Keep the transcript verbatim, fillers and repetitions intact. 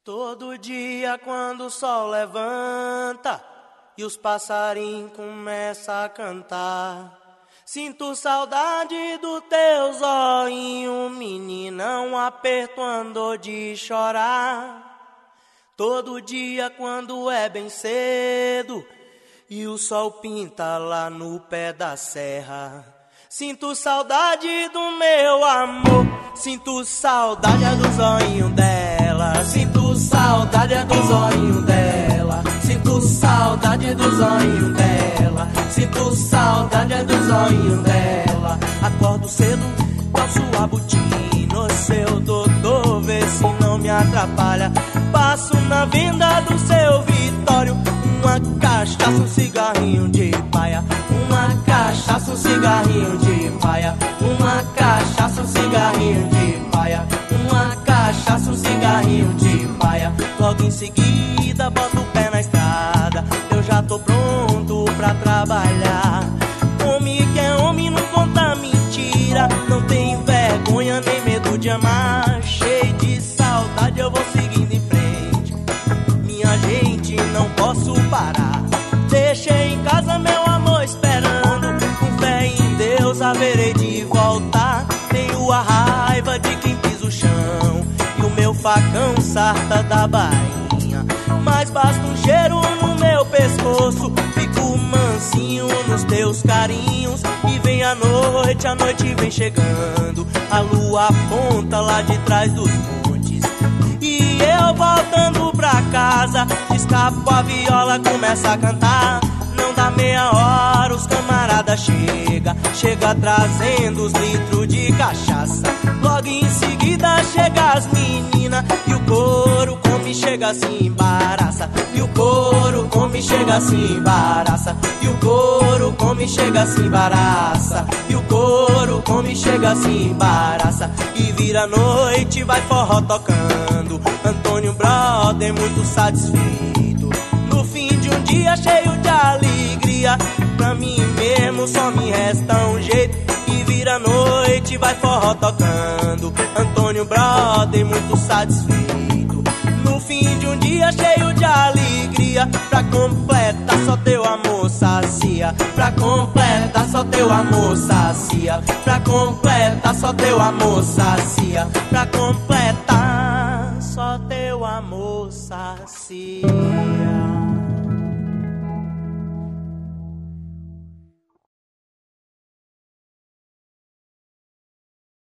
Todo dia quando o sol levanta e os passarinhos começam a cantar, sinto saudade do teu zóio, menina, um aperto andou de chorar. Todo dia quando é bem cedo e o sol pinta lá no pé da serra, sinto saudade do meu amor, sinto saudade do zóio dela, sinto saudade do zóio dela, sinto saudade do zóio dela, sinto saudade do zóio dela. Acordo cedo, calço a botina, o seu doutor, vê se não me atrapalha. Passo na venda do seu Vitório, uma cachaça, um cigarrinho de paia, uma cachaça, um cigarrinho de paia, uma cachaça, um cigarrinho de paia, uma cachaça, um cigarrinho de paia. Logo em seguida boto o pé na estrada, eu já tô pronto pra trabalhar. Homem que é homem não conta mentira, não tem vergonha nem medo de amar. Cheio de saudade eu vou seguindo em frente, minha gente, não posso parar. Deixei em casa meu amor esperando, com fé em Deus haverei de voltar. Tenho a raiva de quem pisa o chão e o meu facão sarta da bainha, mas basta um cheiro no meu pescoço, fico mansinho nos teus carinhos. E vem a noite, a noite vem chegando, a lua aponta lá de trás dos montes, e eu voltando pra casa, escapo a viola, começa a cantar. Não dá meia hora, os camaradas chega, chega trazendo os litros de cachaça. Logo em seguida chega as meninas, e o couro come, chega se embaraça, e o couro come, chega se embaraça, e o couro come, chega se embaraça, e o couro come, chega se embaraça. E vira a noite, vai forró tocando, Antônio Brother muito satisfeito. No fim de um dia cheio de alegria, pra mim mesmo só me resta um jeito. E vira a noite, vai forró tocando, Antônio Brother muito satisfeito. No fim de um dia cheio de alegria, pra completar só teu amor sacia, pra completar só teu amor sacia, pra completar só teu amor sacia, pra completar só teu amor sacia.